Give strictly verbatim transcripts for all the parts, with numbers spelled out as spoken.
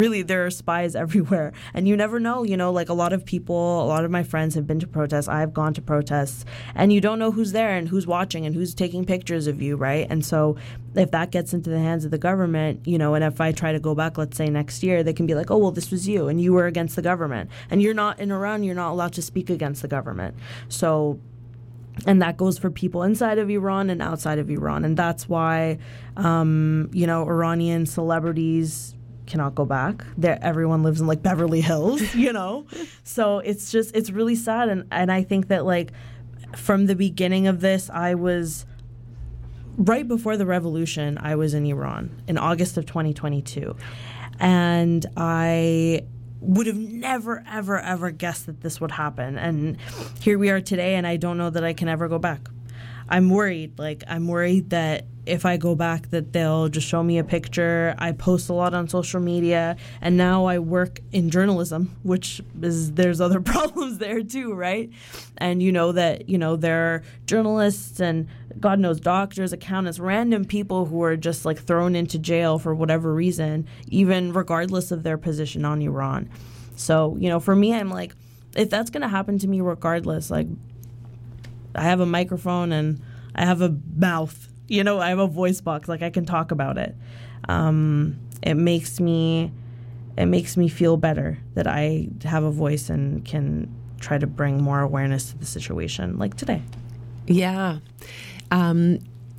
Really, there are spies everywhere. And you never know, you know, like a lot of people, a lot of my friends have been to protests. I've gone to protests. And you don't know who's there and who's watching and who's taking pictures of you, right? And so if that gets into the hands of the government, you know, and if I try to go back, let's say next year, they can be like, oh, well, this was you and you were against the government. And you're not in Iran, you're not allowed to speak against the government. So, and that goes for people inside of Iran and outside of Iran. And that's why, um, you know, Iranian celebrities cannot go back. There, everyone lives in like Beverly Hills, you know? So it's just, it's really sad. And, and I think that like from the beginning of this, I was, right before the revolution, I was in Iran in August of twenty twenty-two. And I would have never, ever, ever guessed that this would happen. And here we are today, and I don't know that I can ever go back. I'm worried. Like, I'm worried that if I go back that they'll just show me a picture. I post a lot on social media, and now I work in journalism, which is, there's other problems there too, right? And you know that, you know, there are journalists and God knows doctors, accountants, random people who are just like thrown into jail for whatever reason, even regardless of their position on Iran. So, you know, for me, I'm like, if that's going to happen to me regardless, like, I have a microphone and I have a mouth. You know, I have a voice box, like I can talk about it. Um, it makes me, it makes me feel better that I have a voice and can try to bring more awareness to the situation, like today. Yeah. Um,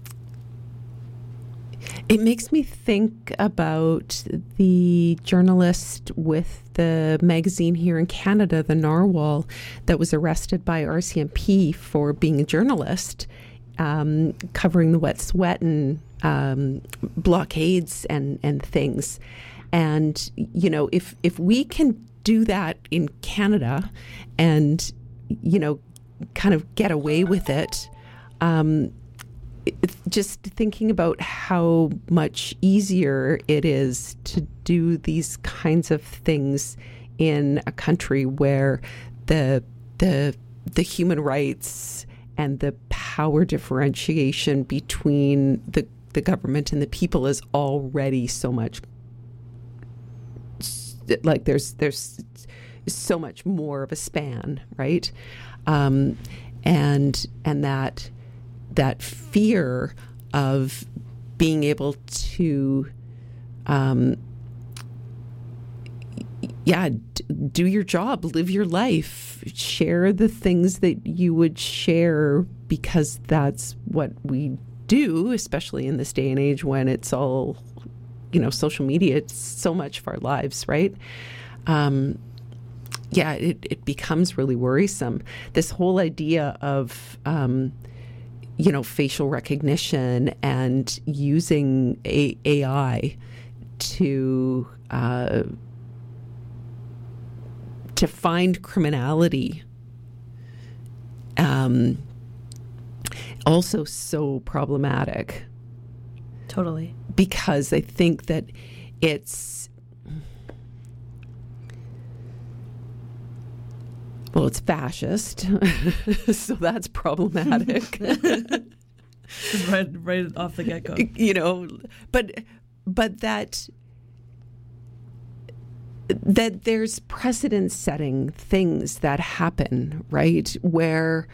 it makes me think about the journalist with the magazine here in Canada, the Narwhal, that was arrested by R C M P for being a journalist. Um, covering the Wet'suwet'en um, blockades and, and things. And, you know, if if we can do that in Canada and, you know, kind of get away with it, um, it, just thinking about how much easier it is to do these kinds of things in a country where the the the human rights and the power differentiation between the the government and the people is already so much, like there's there's so much more of a span, right? Um, and and that that fear of being able to, um, yeah, d- do your job, live your life, share the things that you would share because that's what we do, especially in this day and age when it's all, you know, social media, it's so much of our lives, right? Um, yeah, it, it becomes really worrisome. This whole idea of, um, you know, facial recognition and using a- AI to, uh, to find criminality, um, also so problematic. Totally. Because I think that it's, well, it's fascist, so that's problematic. right, right off the get-go. You know, but but that that there's precedent-setting things that happen, right? Where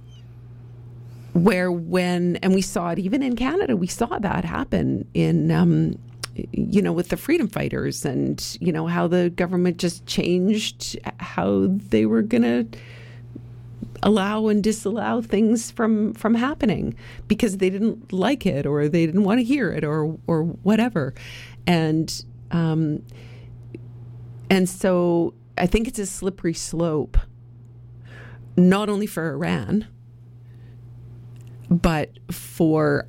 where when, and we saw it even in Canada, we saw that happen in, um, you know, with the freedom fighters and, you know, how the government just changed how they were going to allow and disallow things from, from happening because they didn't like it or they didn't want to hear it or, or whatever. And, um, and so I think it's a slippery slope, not only for Iran, but for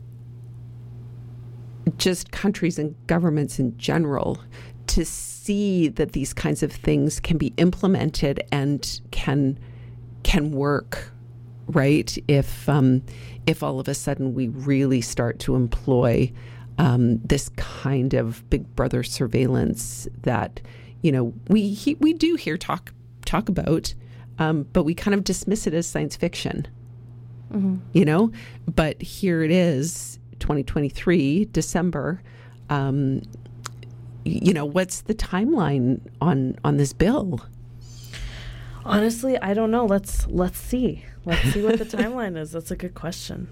just countries and governments in general to see that these kinds of things can be implemented and can can work, right? If um, if all of a sudden we really start to employ um, this kind of Big Brother surveillance that, you know, we he, we do hear talk talk about, um, but we kind of dismiss it as science fiction. Mm-hmm. You know, but here it is, twenty twenty-three, December, um, you know, what's the timeline on on this bill? Honestly, I don't know. Let's let's see. Let's see what the timeline is. That's a good question.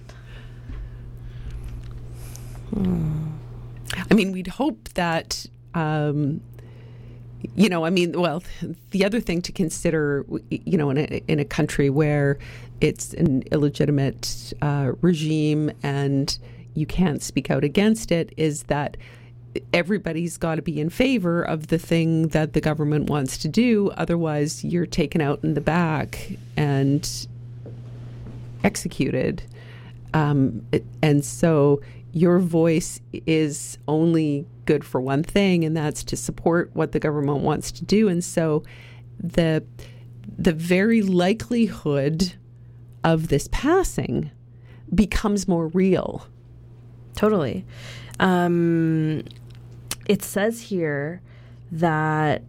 Hmm. I mean, we'd hope that, um, you know, I mean, well, the other thing to consider, you know, in a, in a country where it's an illegitimate uh, regime and you can't speak out against it, is that everybody's got to be in favor of the thing that the government wants to do. Otherwise, you're taken out in the back and executed. Um, and so your voice is only good for one thing, and that's to support what the government wants to do. And so the the very likelihood of this passing becomes more real. Totally. Um, it says here that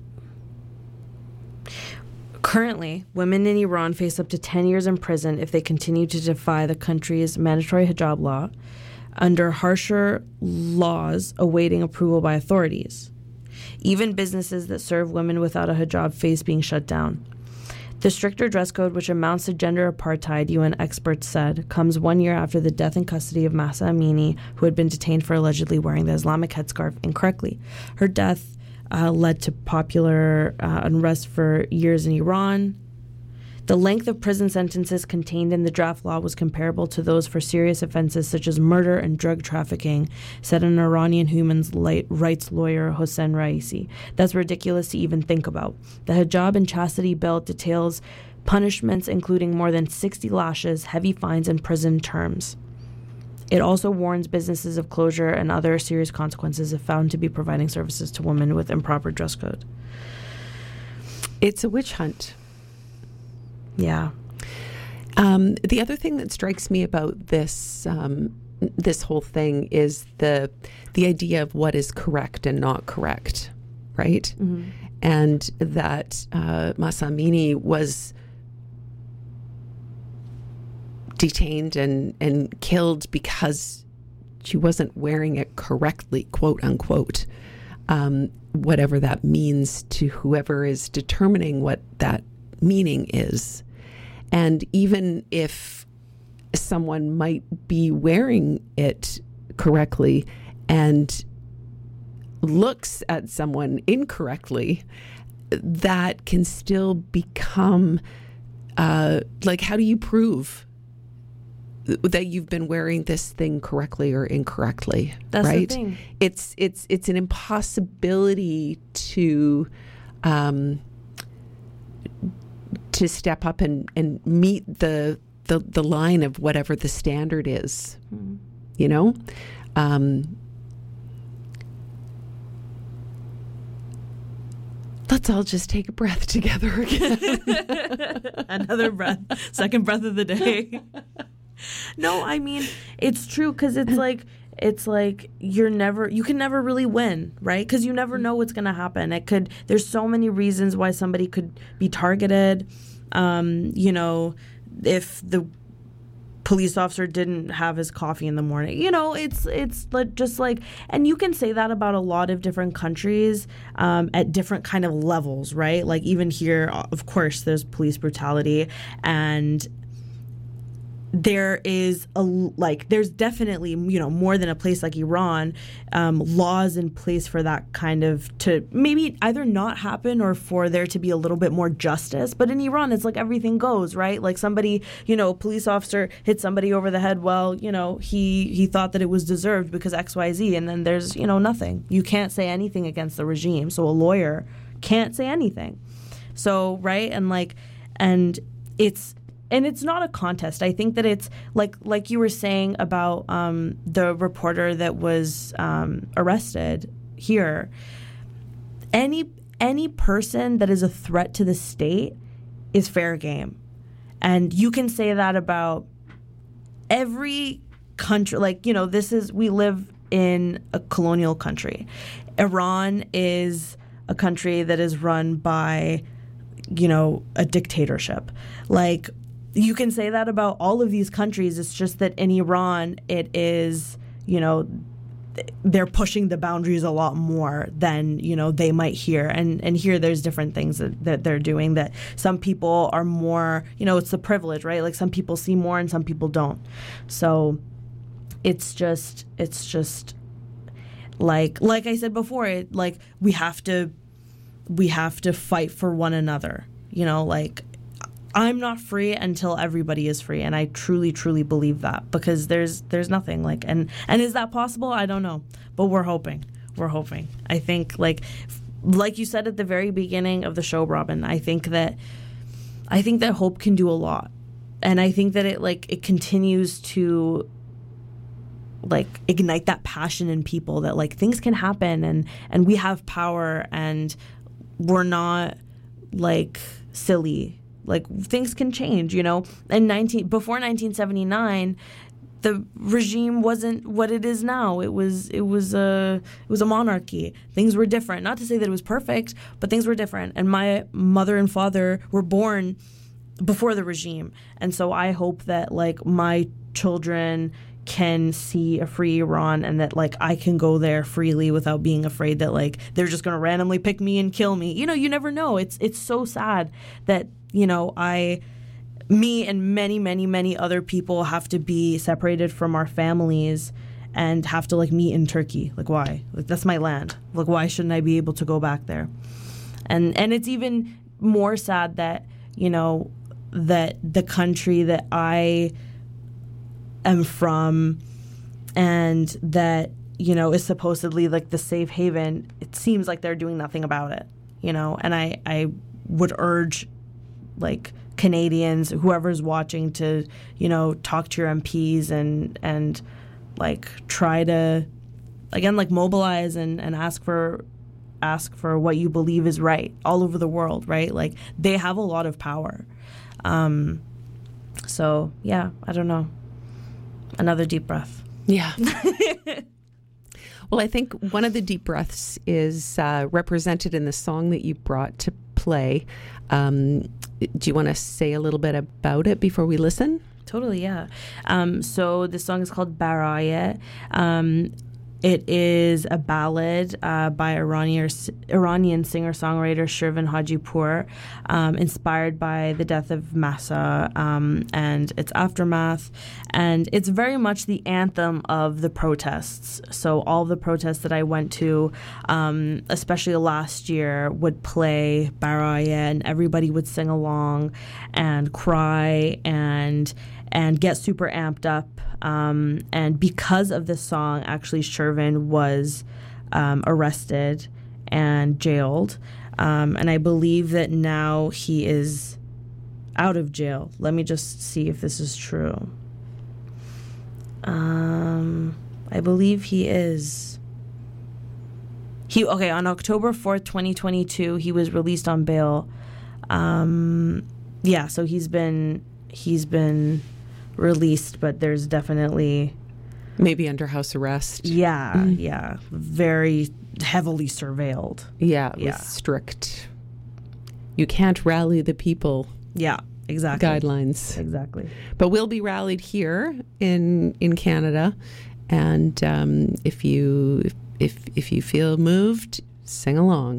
currently, women in Iran face up to ten years in prison if they continue to defy the country's mandatory hijab law, under harsher laws awaiting approval by authorities. Even businesses that serve women without a hijab face being shut down. The stricter dress code, which amounts to gender apartheid, U N experts said, comes one year after the death in custody of Mahsa Amini, who had been detained for allegedly wearing the Islamic headscarf incorrectly. Her death uh, led to popular uh, unrest for years in Iran. The length of prison sentences contained in the draft law was comparable to those for serious offenses such as murder and drug trafficking, said an Iranian human rights lawyer, Hossein Raisi. That's ridiculous to even think about. The hijab and chastity bill details punishments including more than sixty lashes, heavy fines, and prison terms. It also warns businesses of closure and other serious consequences if found to be providing services to women with improper dress code. It's a witch hunt. Yeah. Um, the other thing that strikes me about this um, this whole thing is the the idea of what is correct and not correct, right? Mm-hmm. And that uh, Mahsa Amini was detained and, and killed because she wasn't wearing it correctly, quote unquote, um, whatever that means to whoever is determining what that meaning is. And even if someone might be wearing it correctly and looks at someone incorrectly, that can still become uh, like, how do you prove that you've been wearing this thing correctly or incorrectly? That's right? the thing. It's it's it's an impossibility to um, to step up and, and meet the, the the line of whatever the standard is, mm. you know? Um, let's all just take a breath together again. Another breath. Second breath of the day. No, I mean, it's true because it's like, it's like you're never, you can never really win, right? Because you never know what's going to happen. It could, there's so many reasons why somebody could be targeted. Um, you know, if the police officer didn't have his coffee in the morning, you know, it's, it's like, just like, and you can say that about a lot of different countries um, at different kind of levels, right? Like even here, of course, there's police brutality, and there is a like there's definitely, you know, more than a place like Iran, um, laws in place for that kind of, to maybe either not happen or for there to be a little bit more justice. But in Iran, it's like everything goes, right? Like somebody, you know, a police officer hit somebody over the head. Well, you know, he he thought that it was deserved because X Y Z, and then there's, you know, nothing. You can't say anything against the regime. So a lawyer can't say anything. So, right. And like, and it's, And it's not a contest. I think that it's like like you were saying about um, the reporter that was um, arrested here. Any any person that is a threat to the state is fair game, and you can say that about every country. Like, you know, this is, we live in a colonial country. Iran is a country that is run by, you know, a dictatorship. Like, you can say that about all of these countries. It's just that in Iran, it is, you know, they're pushing the boundaries a lot more than, you know, they might hear. And and here there's different things that, that they're doing that some people are more, you know, it's the privilege, right? Like some people see more and some people don't. So it's just, it's just like, like I said before, it, like we have to, we have to fight for one another, you know, like I'm not free until everybody is free, and I truly, truly believe that, because there's there's nothing like, and and is that possible? I don't know, but we're hoping, we're hoping. I think like like you said at the very beginning of the show, Robin, I think that I think that hope can do a lot, and I think that it like it continues to like ignite that passion in people that like things can happen, and and we have power, and we're not like silly. Like things can change, you know. And nineteen before nineteen seventy-nine, the regime wasn't what it is now. It was it was a it was a monarchy. Things were different. Not to say that it was perfect, but things were different. And my mother and father were born before the regime, and so I hope that like my children can see a free Iran, and that like I can go there freely without being afraid that like they're just going to randomly pick me and kill me. You know, you never know. It's it's so sad that, you know, I, me and many, many, many other people have to be separated from our families and have to like meet in Turkey. Like why? Like that's my land. Like why shouldn't I be able to go back there? And and it's even more sad that, you know, that the country that I am from and that, you know, is supposedly like the safe haven, it seems like they're doing nothing about it, you know. And I, I would urge like Canadians, whoever's watching, to, you know, talk to your M Ps and and like try to again like mobilize and, and ask for ask for what you believe is right all over the world, right? Like they have a lot of power. Um, so yeah, I don't know. Another deep breath. Yeah. Well, I think one of the deep breaths is uh, represented in the song that you brought to play. Um, do you want to say a little bit about it before we listen? Totally, yeah. Um, so this song is called Baraye. Um, it is a ballad uh, by Iranian, Iranian singer-songwriter Shirvan Hajipour, um, inspired by the death of Mahsa um, and its aftermath. And it's very much the anthem of the protests. So all the protests that I went to, um, especially last year, would play Baraye, and everybody would sing along and cry and and get super amped up. Um, and because of this song, actually, Shirvan was um, arrested and jailed. Um, and I believe that now he is out of jail. Let me just see if this is true. Um, I believe he is. He okay, on October fourth, twenty twenty-two, he was released on bail. Um, yeah, so he's been he's been released, but there's definitely maybe under house arrest. Yeah, mm. yeah, very heavily surveilled. Yeah, yeah, with strict. You can't rally the people. Yeah, exactly. Guidelines. Exactly. But we'll be rallied here in in Canada, and um, if you if if you feel moved, sing along.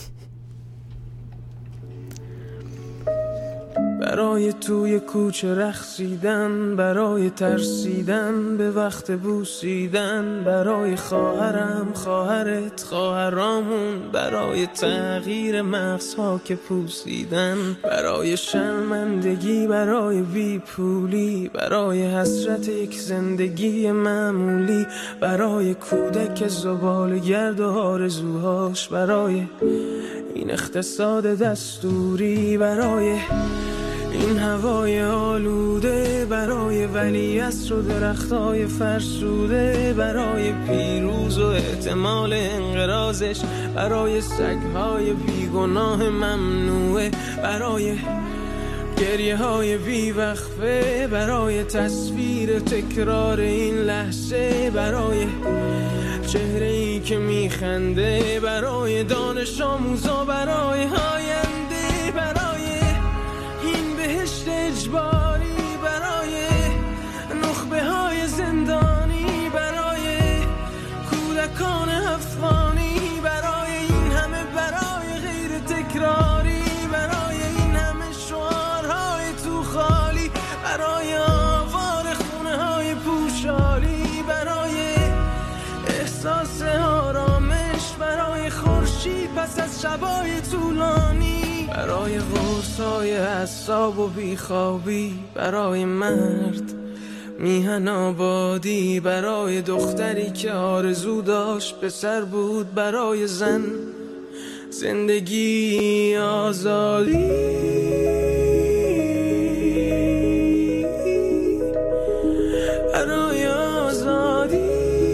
برای توی کوچه رقصیدن، برای ترسیدن به وقت بوسیدن، برای خواهرم خواهرت خواهرامون، برای تغییر مغزها که پوسیدن، برای شرمندگی برای بی پولی، برای حسرت یک زندگی معمولی، برای کودک زبال گرد و آرزوهاش، برای این اقتصاد دستوری، برای این هوای آلوده، برای ولیعصر و درختای فرسوده، برای پیروز و احتمال انقراضش، برای سگهای بیگناه ممنوعه، برای گریه های بیوقفه، برای تصویر تکرار این لحظه، برای چهره ای که میخنده، برای دانش آموزا، برای آینده، برای این بهشت اجباری، برای نخبه های زندانی، برای پس از شبای طولانی، برای قرصای حساب و بیخوابی، برای مرد میهن آبادی، برای دختری که آرزو داشت پسر بود، برای زن زندگی آزادی، برای آزادی،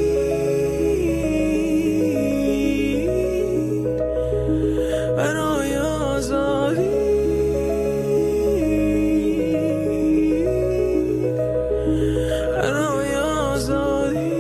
برای آزادی، برای آزادی.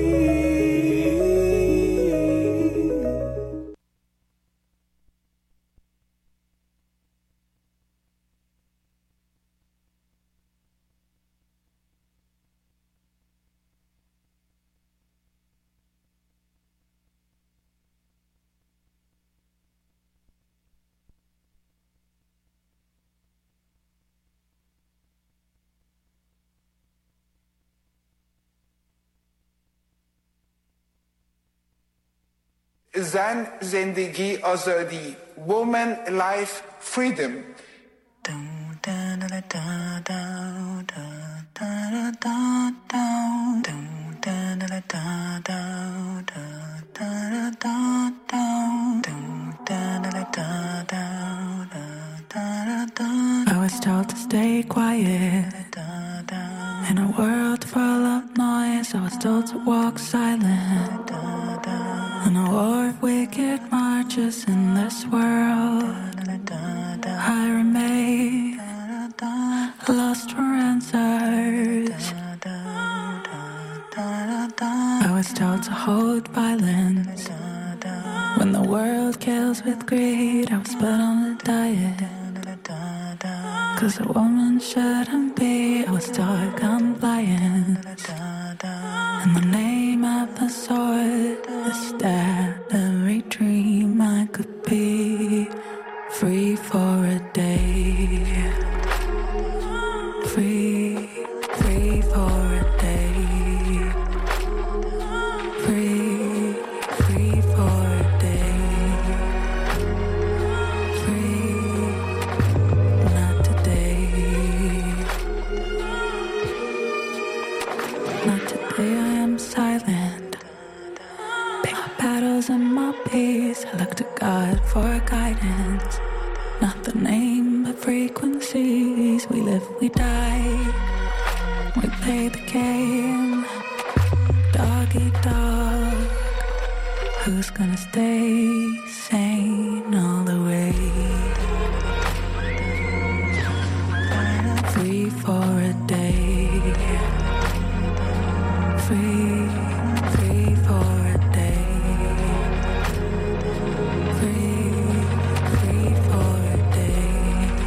زن زندگی آزادی، woman life freedom. I was told to stay quiet in a world full of noise. I was told to walk silent in a war of wicked marches in this world. I remain lost for answers. I was told to hold violence when the world kills with greed. I was put on a diet 'cause a woman shouldn't be. I was taught compliance in the name of the sword. Is that every dream I could be free for a day? Free, free for a day. Free, free for a day. Free, not today. Not today, I am silent. Pick my battles and my peace. I look to God for guidance. Not the name, but frequencies. We live, we die. We play the game. Dog eat dog. Who's gonna stay sane all the way? Free for a day. Free, free for a day. Free, free for a day.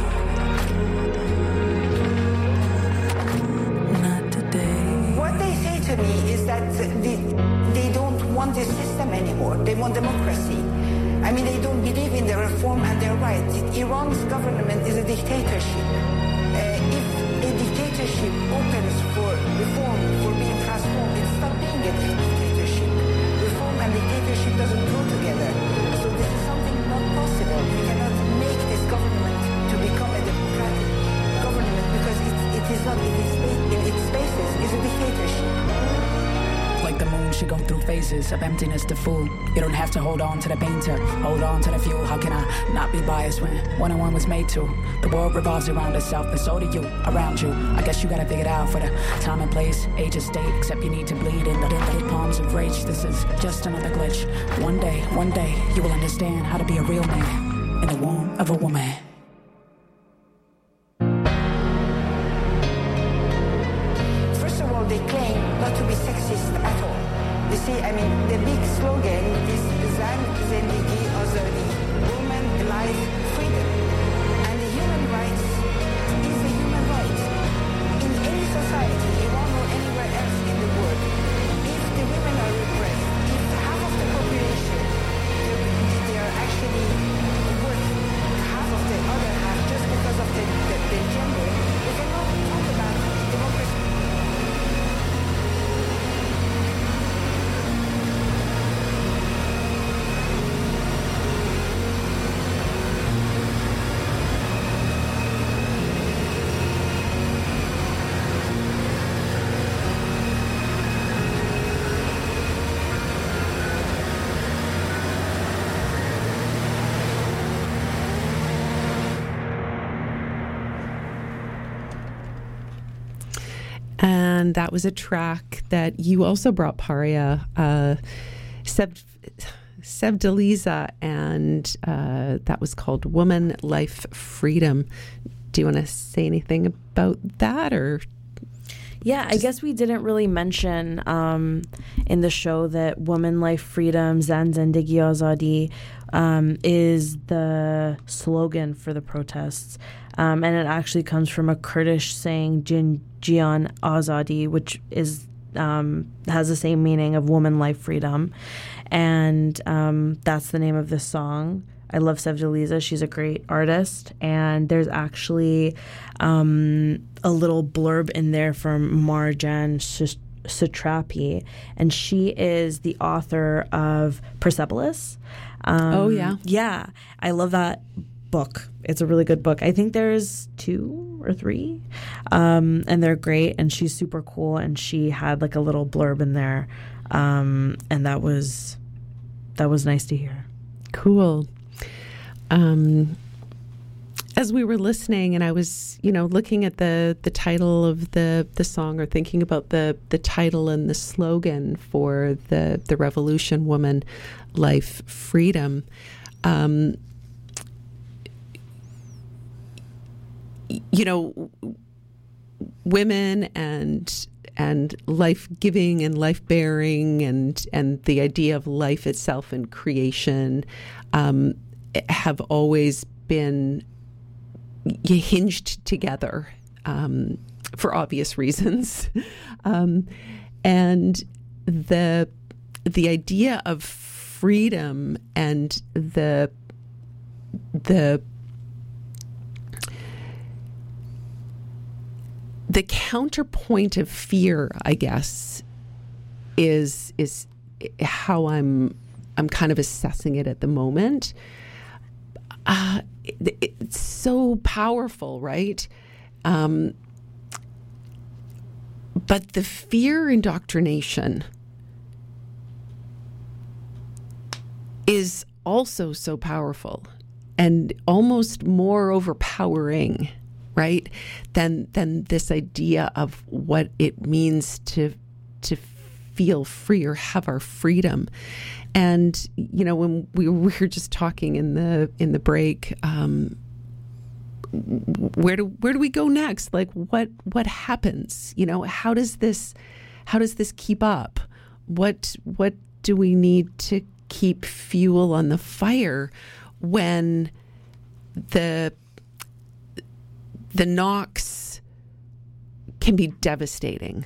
Not today. What they say to me is that they, they don't want this system anymore. They want democracy. I mean, they don't believe in the reform and their rights. Iran's government is a dictatorship. Uh, if a dictatorship opens for reform, for being transformed, it stops being a dictatorship. Reform and dictatorship doesn't go together. So this is something not possible. We cannot make this government to become a democratic government because it, it is not, it is, in its spaces, is a dictatorship. Like the moon, she go through phases of emptiness to full. You don't have to hold on to the painter, hold on to the fuel. How can I not be biased when one on one was made to? The world revolves around itself, and so do you, around you. I guess you gotta figure it out for the time and place, age and state. Except you need to bleed in the dead palms of rage. This is just another glitch. One day, one day, you will understand how to be a real man in the womb of a woman. First of all, they claim not to be sexist at all. You see, I mean, the big slogan is Zan Zendegi Azadi, woman, life, freedom. And the human rights is the human right. In any society, Iran or anywhere else in the world, if the women are repressed, if half of the population, they are actually worth half of the and that was a track that you also brought, Paria, uh, Seb, Sevdaliza, and uh, that was called Woman, Life, Freedom. Do you want to say anything about that, or? Yeah, I guess we didn't really mention um, in the show that Woman, Life, Freedom, Zan Zendegi Azadi um, is the slogan for the protests. Um, and it actually comes from a Kurdish saying, Jin Jian Azadi, which is um, has the same meaning of woman, life, freedom. And um, that's the name of this song. I love Sevdaliza. She's a great artist. And there's actually um, a little blurb in there from Marjan Satrapi. And she is the author of Persepolis. Um, oh, yeah. Yeah. I love that book. It's a really good book. I think there's two or three. Um, and they're great. And she's super cool. And she had like a little blurb in there. Um, and that was that was nice to hear. Cool. Um, as we were listening, and I was, you know, looking at the, the title of the, the song, or thinking about the, the title and the slogan for the the revolution, Woman, Life, Freedom. Um, you know, women and and life giving and life bearing and and the idea of life itself and creation um, have always been hinged together um, for obvious reasons, um, and the the idea of freedom and the the the counterpoint of fear, I guess, is is how I'm I'm kind of assessing it at the moment. Uh, it, it's so powerful, right? Um, but the fear indoctrination is also so powerful and almost more overpowering, right, than than this idea of what it means to to feel free or have our freedom. And you know, when we were just talking in the in the break, um, where do where do we go next? Like, what what happens? You know, how does this how does this keep up? What what do we need to keep fuel on the fire when the the knocks can be devastating?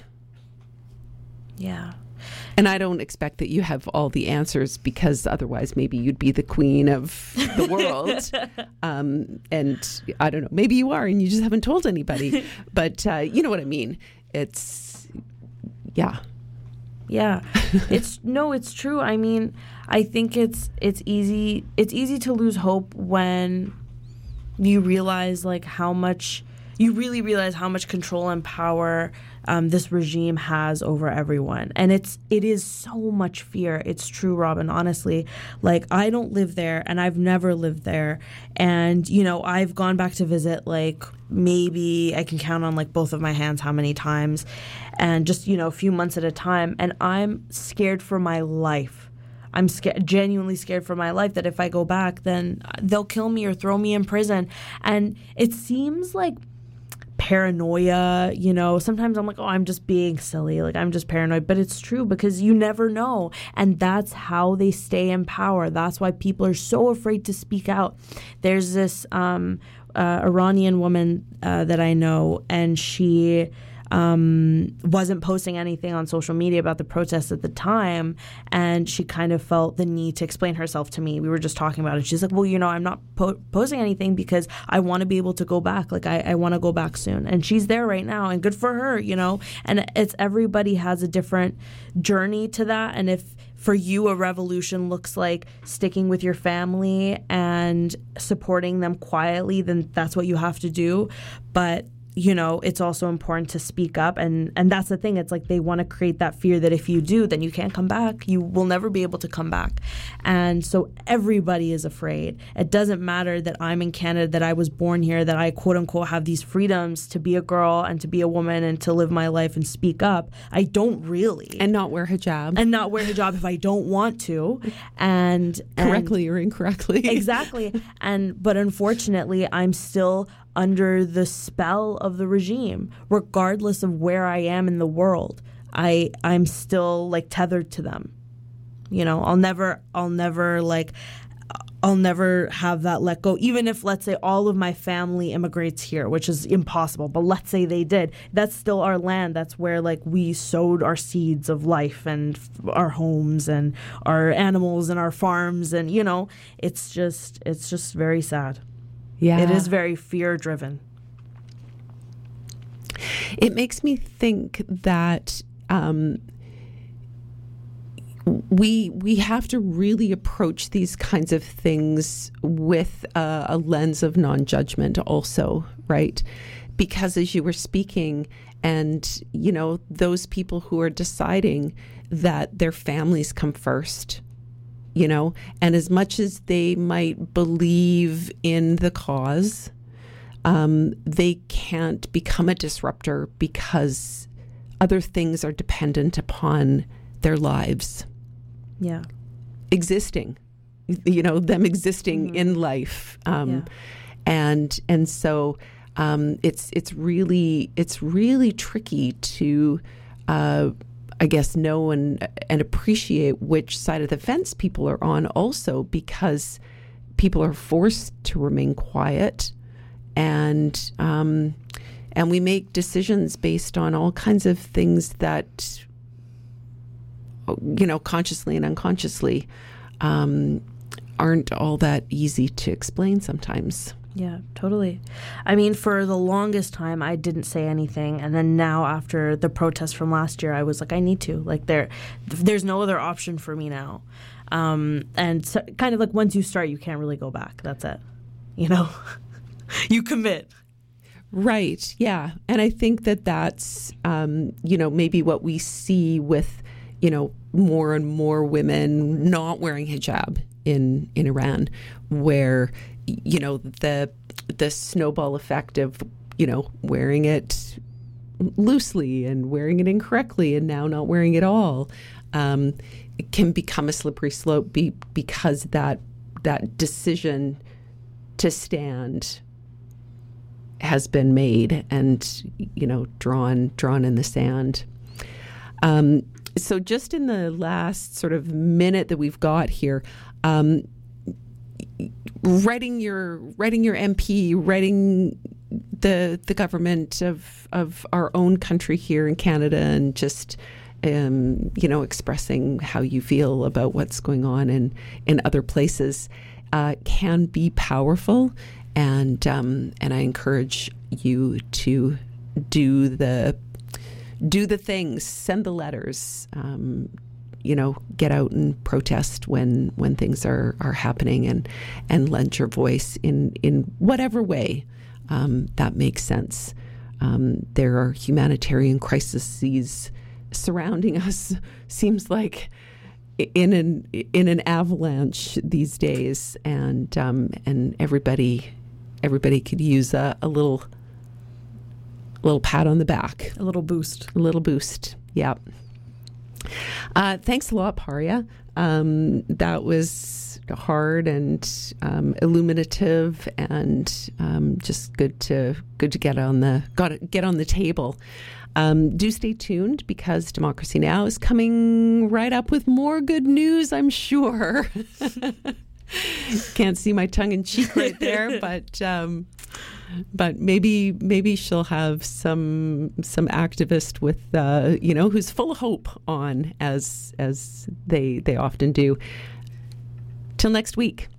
Yeah. And I don't expect that you have all the answers, because otherwise maybe you'd be the queen of the world. um, and I don't know, maybe you are and you just haven't told anybody. But uh, you know what I mean? It's, yeah. Yeah. It's, no, it's true. I mean, I think it's it's easy it's easy to lose hope when you realize like how much, you really realize how much control and power Um, this regime has over everyone. And it's it is so much fear. It's true, Robin, honestly. Like, I don't live there, and I've never lived there. And, you know, I've gone back to visit, like, maybe I can count on, like, both of my hands how many times. And just, you know, a few months at a time. And I'm scared for my life. I'm scared, genuinely scared for my life, that if I go back, then they'll kill me or throw me in prison. And it seems like paranoia, you know, sometimes I'm like, oh, I'm just being silly, like I'm just paranoid, but it's true, because you never know. And that's how they stay in power. That's why people are so afraid to speak out. There's this um, uh, Iranian woman uh, that I know, and she um, wasn't posting anything on social media about the protests at the time, and she kind of felt the need to explain herself to me. We were just talking about it. She's like, well, you know, I'm not po- posting anything because I want to be able to go back. Like, I, I want to go back soon. And she's there right now, and good for her, you know. And it's, everybody has a different journey to that. And if for you a revolution looks like sticking with your family and supporting them quietly, then that's what you have to do. But you know, it's also important to speak up. And, and that's the thing. It's like they want to create that fear that if you do, then you can't come back. You will never be able to come back. And so everybody is afraid. It doesn't matter that I'm in Canada, that I was born here, that I quote unquote have these freedoms to be a girl and to be a woman and to live my life and speak up. I don't really. And not wear hijab. And not wear hijab if I don't want to. And, and correctly or incorrectly. Exactly. And but unfortunately, I'm still under the spell of the regime, regardless of where I am in the world. I I'm still like tethered to them. You know, I'll never I'll never like I'll never have that let go. Even if, let's say, all of my family immigrates here, which is impossible, but let's say they did, that's still our land. That's where like we sowed our seeds of life and our homes and our animals and our farms, and you know, it's just it's just very sad. Yeah. It is very fear-driven. It makes me think that um, we we have to really approach these kinds of things with a, a lens of non-judgment also, right? Because as you were speaking, and, you know, those people who are deciding that their families come first, you know, and as much as they might believe in the cause, um, they can't become a disruptor because other things are dependent upon their lives. Yeah. Existing, you know, them existing mm-hmm. in life. Um, yeah. And and so um, it's it's really it's really tricky to uh, I guess, know and and appreciate which side of the fence people are on also, because people are forced to remain quiet, and um, and we make decisions based on all kinds of things that, you know, consciously and unconsciously um, aren't all that easy to explain sometimes. Yeah, totally. I mean, for the longest time, I didn't say anything. And then now, after the protests from last year, I was like, I need to. Like, there, there's no other option for me now. Um, and so, kind of like once you start, you can't really go back. That's it. You know? You commit. Right. Yeah. And I think that that's, um, you know, maybe what we see with, you know, more and more women not wearing hijab in, in Iran, where, you know, the the snowball effect of, you know, wearing it loosely and wearing it incorrectly and now not wearing it all um, it can become a slippery slope be, because that that decision to stand has been made and, you know, drawn drawn in the sand. Um, so just in the last sort of minute that we've got here, um, writing your writing your M P, writing the the government of of our own country here in Canada, and just um, you know, expressing how you feel about what's going on in in other places uh, can be powerful, and um, and I encourage you to do the do the things, send the letters. Um, you know, get out and protest when when things are, are happening, and and lend your voice in, in whatever way um, that makes sense. Um, there are humanitarian crises surrounding us, seems like in an in an avalanche these days, and um, and everybody everybody could use a, a little little pat on the back, a little boost, a little boost. Yeah. Uh, thanks a lot, Parya. Um, that was hard and um, illuminative, and um, just good to good to get on the got get on the table. Um, do stay tuned, because Democracy Now! Is coming right up with more good news, I'm sure. Can't see my tongue in cheek right there, but um, but maybe maybe she'll have some some activist with uh, you know, who's full of hope on, as as they they often do. Till next week.